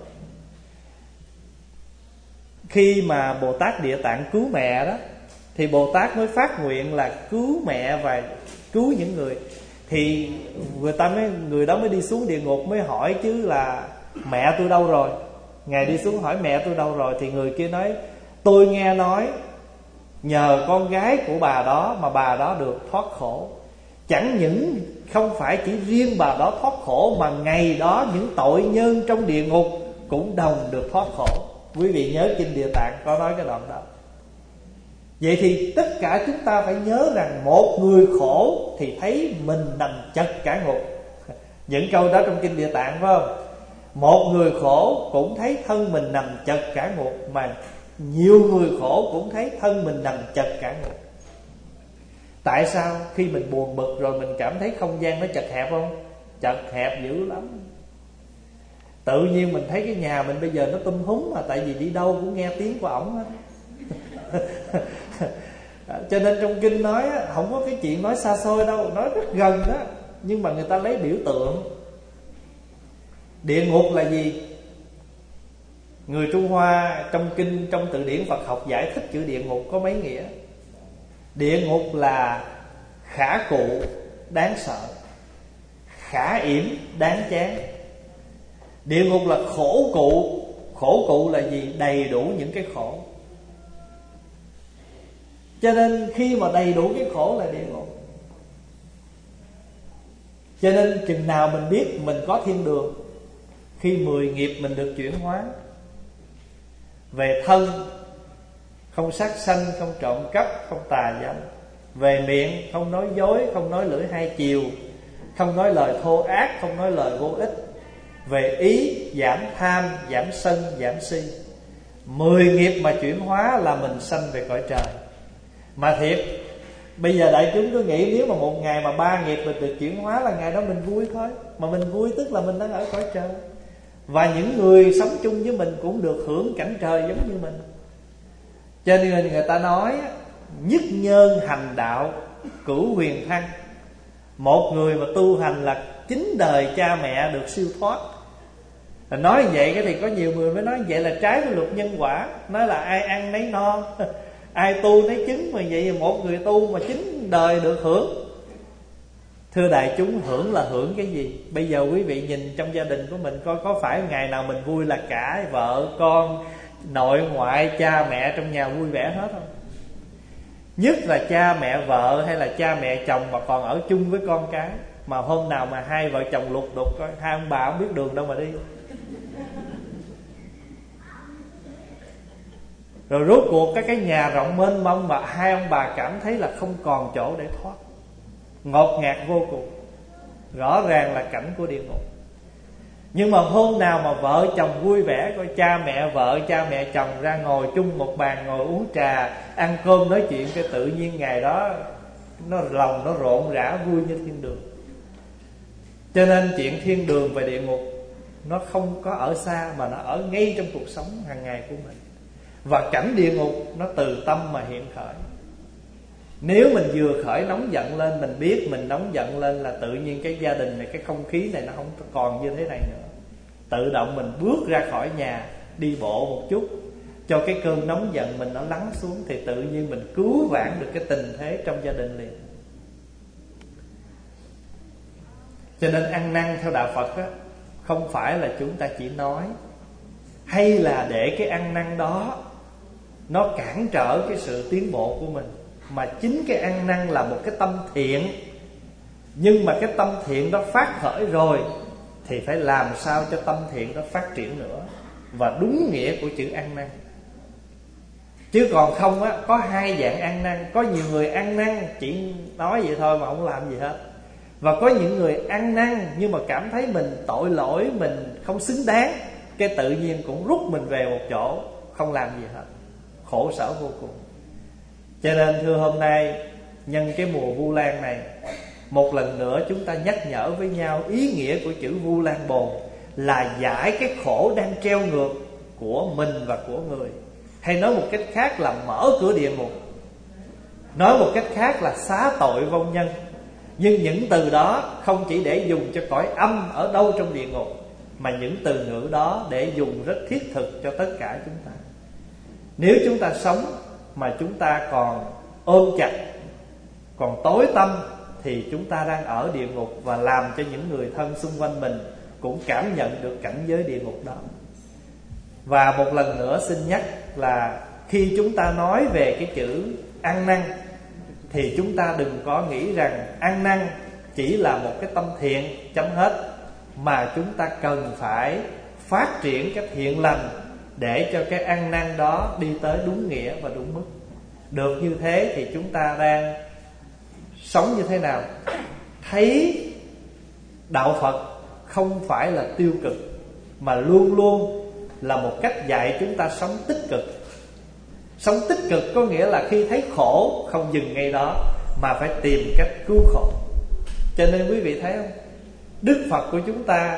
Khi mà Bồ Tát Địa Tạng cứu mẹ đó, thì Bồ Tát mới phát nguyện là cứu mẹ và cứu những người. Thì người ta mới người đó mới đi xuống địa ngục, mới hỏi chứ là mẹ tôi đâu rồi? Ngài đi xuống hỏi mẹ tôi đâu rồi? Thì người kia nói tôi nghe nói nhờ con gái của bà đó mà bà đó được thoát khổ. Chẳng những không phải chỉ riêng bà đó thoát khổ, mà ngày đó những tội nhân trong địa ngục cũng đồng được thoát khổ. Quý vị nhớ kinh Địa Tạng có nói cái đoạn đó. Vậy thì tất cả chúng ta phải nhớ rằng một người khổ thì thấy mình nằm chật cả ngục. Những câu đó trong kinh Địa Tạng phải không? Một người khổ cũng thấy thân mình nằm chật cả ngục, mà nhiều người khổ cũng thấy thân mình nằm chật cả ngục. Tại sao? Khi mình buồn bực rồi mình cảm thấy không gian nó chật hẹp không? Chật hẹp dữ lắm. Tự nhiên mình thấy cái nhà mình bây giờ nó tum húng, mà tại vì đi đâu cũng nghe tiếng của ổng hết. Cho nên trong kinh nói không có cái chuyện nói xa xôi đâu, nói rất gần đó, nhưng mà người ta lấy biểu tượng. Địa ngục là gì? Người Trung Hoa trong kinh, trong từ điển Phật học giải thích chữ địa ngục có mấy nghĩa. Địa ngục là khả cụ, đáng sợ; khả yểm, đáng chán. Địa ngục là khổ cụ. Khổ cụ là gì? Đầy đủ những cái khổ. Cho nên khi mà đầy đủ cái khổ là địa ngục. Cho nên chừng nào mình biết mình có thiên đường? Khi mười nghiệp mình được chuyển hóa. Về thân, không sát sanh, không trộm cắp, không tà dâm. Về miệng, không nói dối, không nói lưỡi hai chiều, không nói lời thô ác, không nói lời vô ích. Về ý, giảm tham, giảm sân, giảm si. Mười nghiệp mà chuyển hóa là mình sanh về cõi trời. Mà thiệt, bây giờ đại chúng cứ nghĩ nếu mà một ngày mà ba nghiệp mình được chuyển hóa là ngày đó mình vui thôi. Mà mình vui tức là mình đang ở cõi trời. Và những người sống chung với mình cũng được hưởng cảnh trời giống như mình. Cho nên người ta nói nhất nhân hành đạo, cửu huyền thăng. Một người mà tu hành là chín đời cha mẹ được siêu thoát. Nói vậy cái thì có nhiều người mới nói vậy là trái với luật nhân quả. Nói là ai ăn nấy no, ai tu nấy chứng. Mà vậy một người tu mà chín đời được hưởng. Thưa đại chúng, hưởng là hưởng cái gì? Bây giờ quý vị nhìn trong gia đình của mình coi có phải ngày nào mình vui là cả vợ con, nội ngoại, cha mẹ trong nhà vui vẻ hết không? Nhất là cha mẹ vợ hay là cha mẹ chồng mà còn ở chung với con cái, mà hôm nào mà hai vợ chồng lục đục coi, hai ông bà không biết đường đâu mà đi. Rồi rốt cuộc cái cái nhà rộng mênh mông mà hai ông bà cảm thấy là không còn chỗ để thoát, ngột ngạt vô cùng. Rõ ràng là cảnh của địa ngục. Nhưng mà hôm nào mà vợ chồng vui vẻ, coi cha mẹ vợ, cha mẹ chồng ra ngồi chung một bàn, ngồi uống trà, ăn cơm nói chuyện, cái tự nhiên ngày đó nó lòng nó rộn rã vui như thiên đường. Cho nên chuyện thiên đường và địa ngục nó không có ở xa, mà nó ở ngay trong cuộc sống hàng ngày của mình. Và cảnh địa ngục nó từ tâm mà hiện khởi. Nếu mình vừa khởi nóng giận lên, mình biết mình nóng giận lên là tự nhiên cái gia đình này, cái không khí này nó không còn như thế này nữa. Tự động mình bước ra khỏi nhà, đi bộ một chút cho cái cơn nóng giận mình nó lắng xuống, thì tự nhiên mình cứu vãn được cái tình thế trong gia đình liền. Cho nên ăn năn theo đạo Phật á, không phải là chúng ta chỉ nói, hay là để cái ăn năn đó nó cản trở cái sự tiến bộ của mình, mà chính cái ăn năn là một cái tâm thiện. Nhưng mà cái tâm thiện đó phát khởi rồi thì phải làm sao cho tâm thiện đó phát triển nữa, và đúng nghĩa của chữ ăn năn. Chứ còn không á, có hai dạng ăn năn. Có nhiều người ăn năn chỉ nói vậy thôi mà không làm gì hết. Và có những người ăn năn nhưng mà cảm thấy mình tội lỗi, mình không xứng đáng, cái tự nhiên cũng rút mình về một chỗ, không làm gì hết, khổ sở vô cùng. Cho nên thưa hôm nay, nhân cái mùa Vu Lan này, một lần nữa chúng ta nhắc nhở với nhau ý nghĩa của chữ Vu Lan Bồn là giải cái khổ đang treo ngược của mình và của người. Hay nói một cách khác là mở cửa địa ngục. Nói một cách khác là xá tội vong nhân. Nhưng những từ đó không chỉ để dùng cho cõi âm ở đâu trong địa ngục, mà những từ ngữ đó để dùng rất thiết thực cho tất cả chúng ta. Nếu chúng ta sống mà chúng ta còn ôm chặt, còn tối tâm, thì chúng ta đang ở địa ngục, và làm cho những người thân xung quanh mình cũng cảm nhận được cảnh giới địa ngục đó. Và một lần nữa xin nhắc là khi chúng ta nói về cái chữ ăn năn, thì chúng ta đừng có nghĩ rằng ăn năn chỉ là một cái tâm thiện chấm hết, mà chúng ta cần phải phát triển cái thiện lành để cho cái ăn năn đó đi tới đúng nghĩa và đúng mức. Được như thế thì chúng ta đang sống như thế nào? Thấy đạo Phật không phải là tiêu cực, mà luôn luôn là một cách dạy chúng ta sống tích cực. Sống tích cực có nghĩa là khi thấy khổ không dừng ngay đó, mà phải tìm cách cứu khổ. Cho nên quý vị thấy không, Đức Phật của chúng ta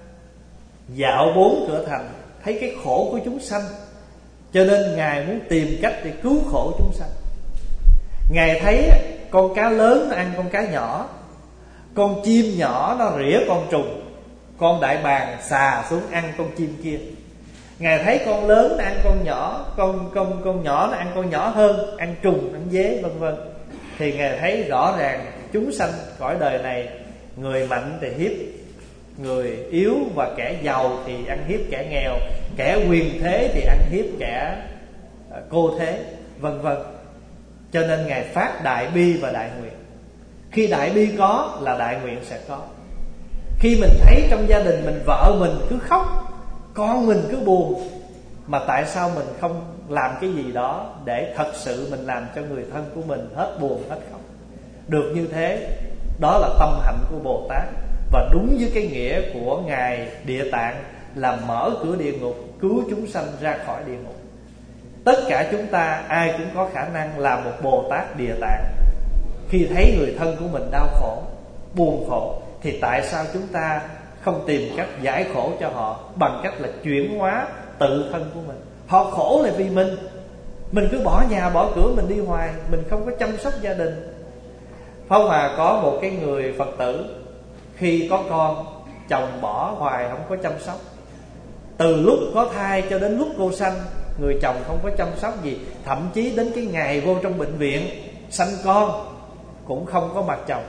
dạo bốn cửa thành, thấy cái khổ của chúng sanh, cho nên Ngài muốn tìm cách để cứu khổ chúng sanh. Ngài thấy con cá lớn nó ăn con cá nhỏ, con chim nhỏ nó rỉa con trùng, con đại bàng xà xuống ăn con chim kia. Ngài thấy con lớn nó ăn con nhỏ, Con con con nhỏ nó ăn con nhỏ hơn, ăn trùng, ăn dế vân vân. Thì Ngài thấy rõ ràng chúng sanh cõi đời này, người mạnh thì hiếp người yếu, và kẻ giàu thì ăn hiếp kẻ nghèo, kẻ quyền thế thì ăn hiếp kẻ cô thế, vân vân. Cho nên Ngài phát đại bi và đại nguyện. Khi đại bi có là đại nguyện sẽ có. Khi mình thấy trong gia đình mình, vợ mình cứ khóc, con mình cứ buồn, mà tại sao mình không làm cái gì đó để thật sự mình làm cho người thân của mình hết buồn hết khóc? Được như thế, đó là tâm hạnh của Bồ Tát, và đúng với cái nghĩa của Ngài Địa Tạng là mở cửa địa ngục, cứu chúng sanh ra khỏi địa ngục. Tất cả chúng ta ai cũng có khả năng là một Bồ Tát Địa Tạng. Khi thấy người thân của mình đau khổ, buồn khổ, thì tại sao chúng ta không tìm cách giải khổ cho họ bằng cách là chuyển hóa tự thân của mình? Họ khổ là vì mình Mình cứ bỏ nhà bỏ cửa mình đi hoài, mình không có chăm sóc gia đình. Phong Hòa có một cái người Phật tử, khi có con, chồng bỏ hoài không có chăm sóc. Từ lúc có thai cho đến lúc cô sanh, người chồng không có chăm sóc gì. Thậm chí đến cái ngày vô trong bệnh viện sanh con cũng không có mặt chồng.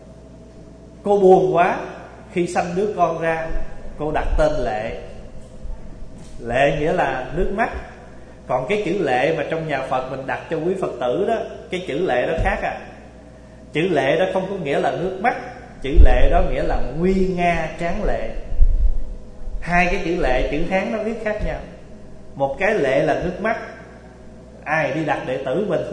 Cô buồn quá, khi sanh đứa con ra, cô đặt tên Lệ. Lệ nghĩa là nước mắt. Còn cái chữ Lệ mà trong nhà Phật mình đặt cho quý Phật tử đó, cái chữ Lệ đó khác à. Chữ Lệ đó không có nghĩa là nước mắt. Chữ Lệ đó nghĩa là nguy nga tráng lệ. Hai cái chữ Lệ, chữ Hán nó viết khác nhau. Một cái Lệ là nước mắt, ai đi đặt đệ tử mình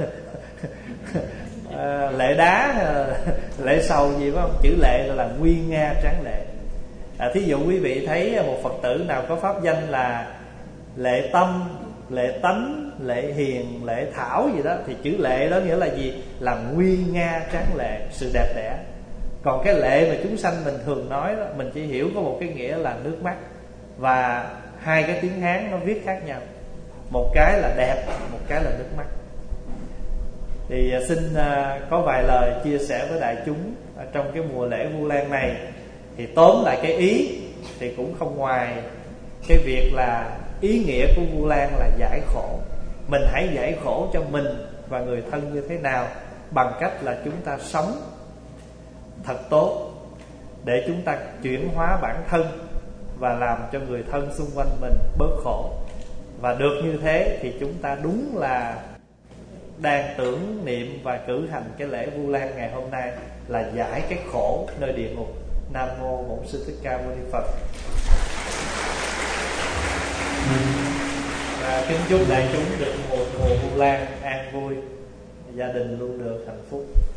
à, Lệ đá, Lệ sầu gì phải không? Chữ Lệ là, là nguy nga tráng lệ. à, Thí dụ quý vị thấy một Phật tử nào có pháp danh là Lệ Tâm, Lệ Tánh, Lệ Hiền, Lệ Thảo gì đó, thì chữ Lệ đó nghĩa là gì? Là nguy nga tráng lệ, sự đẹp đẽ. Còn cái lệ mà chúng sanh mình thường nói đó, mình chỉ hiểu có một cái nghĩa là nước mắt. Và hai cái tiếng Hán nó viết khác nhau. Một cái là đẹp, một cái là nước mắt. Thì xin có vài lời chia sẻ với đại chúng trong cái mùa lễ Vu Lan này. Thì tóm lại cái ý thì cũng không ngoài cái việc là ý nghĩa của Vu Lan là giải khổ. Mình hãy giải khổ cho mình và người thân như thế nào? Bằng cách là chúng ta sống thật tốt, để chúng ta chuyển hóa bản thân và làm cho người thân xung quanh mình bớt khổ. Và được như thế thì chúng ta đúng là đang tưởng niệm và cử hành cái lễ Vu Lan ngày hôm nay là giải cái khổ nơi địa ngục. Nam mô Bổn Sư Thích Ca Mâu Ni Phật. Và kính chúc đại chúng được một mùa Vu Lan an vui, gia đình luôn được hạnh phúc.